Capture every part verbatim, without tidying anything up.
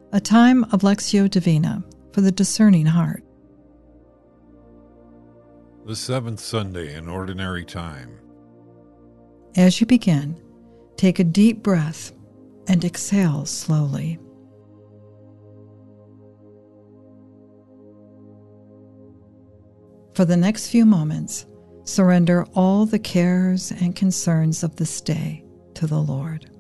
A time of Lectio Divina for the discerning heart. The seventh Sunday in Ordinary Time. As you begin, take a deep breath and exhale slowly. For the next few moments, surrender all the cares and concerns of this day to the Lord.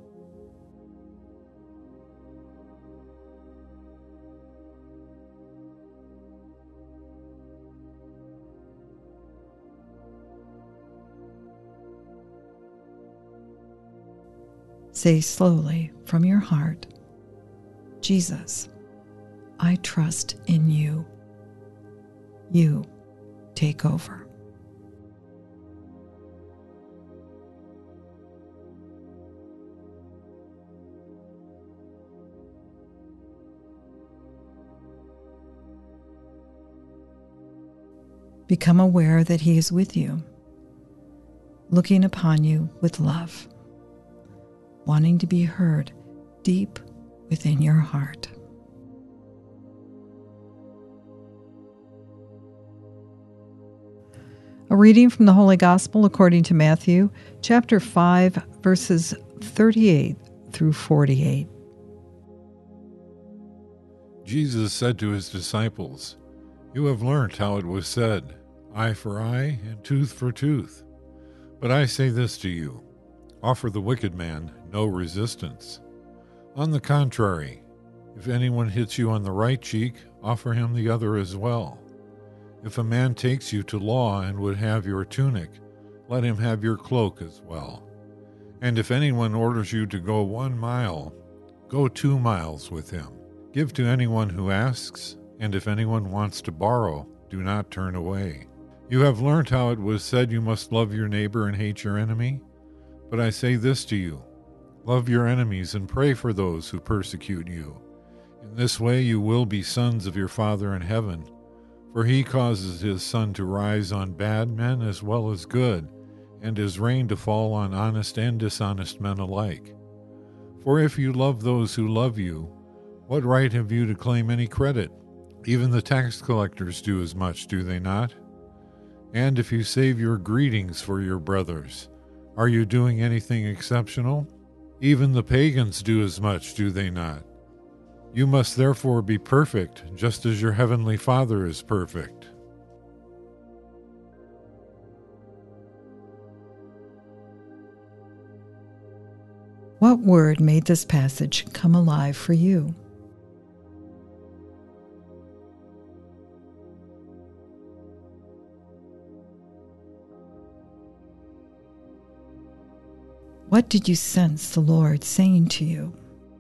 Say slowly from your heart, Jesus, I trust in you. You take over. Become aware that He is with you, looking upon you with love, wanting to be heard deep within your heart. A reading from the Holy Gospel according to Matthew, chapter five, verses thirty-eight through forty-eight. Jesus said to his disciples, "You have learnt how it was said, eye for eye and tooth for tooth. But I say this to you, offer the wicked man no resistance. On the contrary, if anyone hits you on the right cheek, offer him the other as well. If a man takes you to law and would have your tunic, let him have your cloak as well. And if anyone orders you to go one mile, go two miles with him. Give to anyone who asks, and if anyone wants to borrow, do not turn away. You have learnt how it was said you must love your neighbor and hate your enemy. But I say this to you, love your enemies and pray for those who persecute you. In this way you will be sons of your Father in heaven, for He causes His sun to rise on bad men as well as good, and His rain to fall on honest and dishonest men alike. For if you love those who love you, what right have you to claim any credit? Even the tax collectors do as much, do they not? And if you save your greetings for your brothers, are you doing anything exceptional? Even the pagans do as much, do they not? You must therefore be perfect, just as your heavenly Father is perfect." What word made this passage come alive for you? What did you sense the Lord saying to you?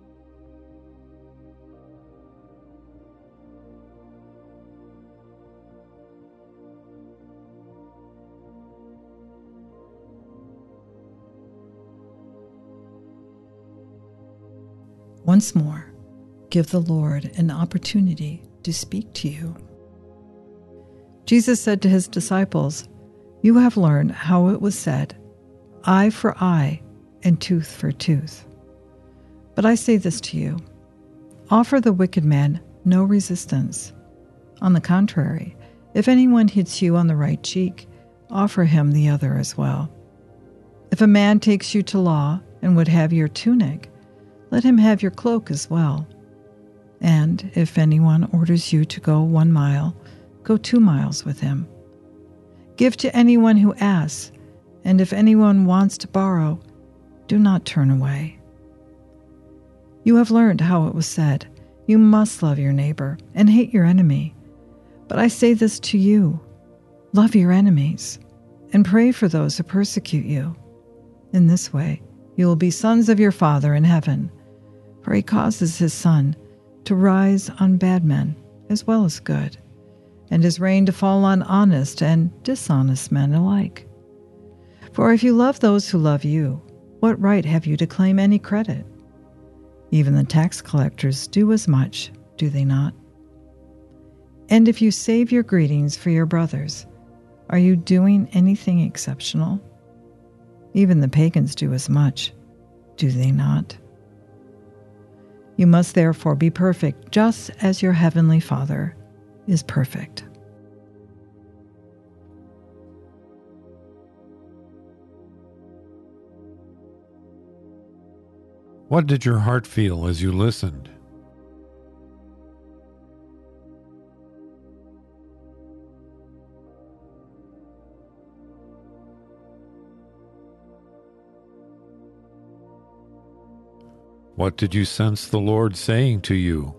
Once more, give the Lord an opportunity to speak to you. Jesus said to His disciples, "You have learned how it was said, eye for eye and tooth for tooth. But I say this to you, offer the wicked man no resistance. On the contrary, if anyone hits you on the right cheek, offer him the other as well. If a man takes you to law and would have your tunic, let him have your cloak as well. And if anyone orders you to go one mile, go two miles with him. Give to anyone who asks, and if anyone wants to borrow, do not turn away. You have learned how it was said, you must love your neighbor and hate your enemy. But I say this to you, love your enemies and pray for those who persecute you. In this way, you will be sons of your Father in heaven, for He causes His sun to rise on bad men as well as good, and His rain to fall on honest and dishonest men alike. For if you love those who love you, what right have you to claim any credit? Even the tax collectors do as much, do they not? And if you save your greetings for your brothers, are you doing anything exceptional? Even the pagans do as much, do they not? You must therefore be perfect, just as your heavenly Father is perfect. What did your heart feel as you listened? What did you sense the Lord saying to you?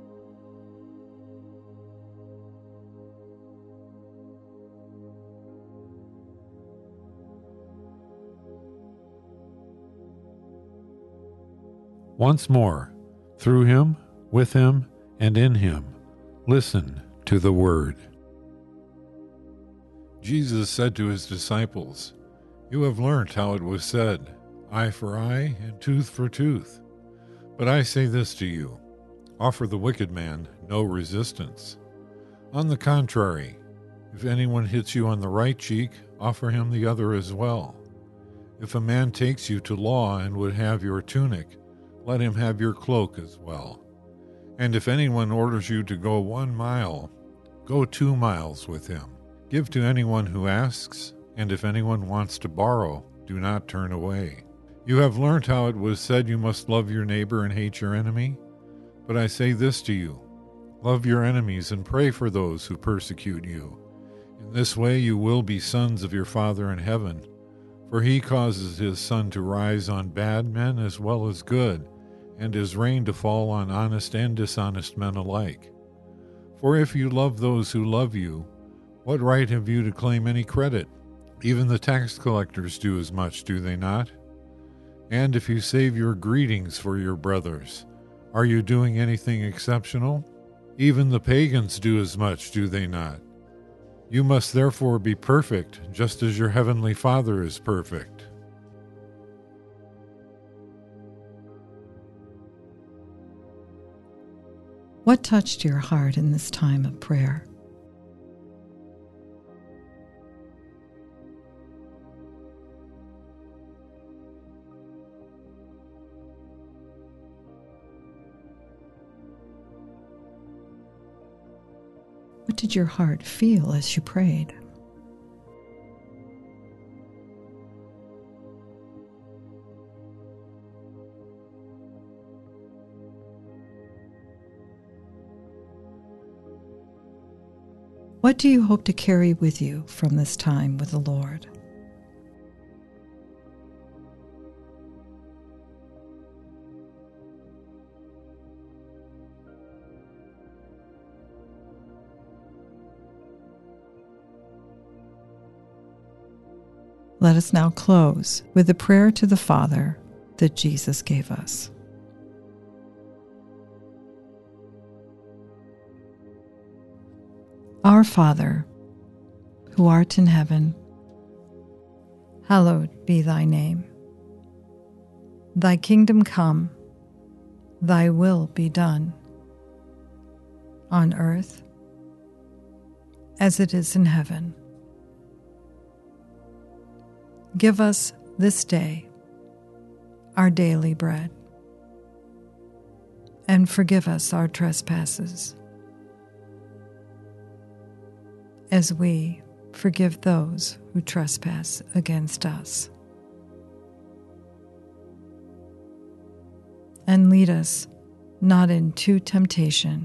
Once more, through him, with him, and in him, listen to the word. Jesus said to his disciples, "You have learnt how it was said, eye for eye and tooth for tooth. But I say this to you, offer the wicked man no resistance. On the contrary, if anyone hits you on the right cheek, offer him the other as well. If a man takes you to law and would have your tunic, let him have your cloak as well. And if anyone orders you to go one mile, go two miles with him. Give to anyone who asks, and if anyone wants to borrow, do not turn away. You have learnt how it was said you must love your neighbor and hate your enemy. But I say this to you, love your enemies and pray for those who persecute you. In this way you will be sons of your Father in heaven, for he causes his sun to rise on bad men as well as good, and his rain to fall on honest and dishonest men alike. For if you love those who love you, what right have you to claim any credit? Even the tax collectors do as much, do they not? And if you save your greetings for your brothers, are you doing anything exceptional? Even the pagans do as much, do they not? You must therefore be perfect, just as your heavenly Father is perfect." What touched your heart in this time of prayer? What did your heart feel as you prayed? What do you hope to carry with you from this time with the Lord? Let us now close with the prayer to the Father that Jesus gave us. Our Father, who art in heaven, hallowed be thy name. Thy kingdom come, thy will be done, on earth as it is in heaven. Give us this day our daily bread, and forgive us our trespasses, as we forgive those who trespass against us. And lead us not into temptation,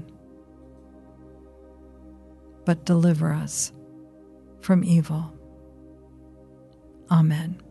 but deliver us from evil. Amen.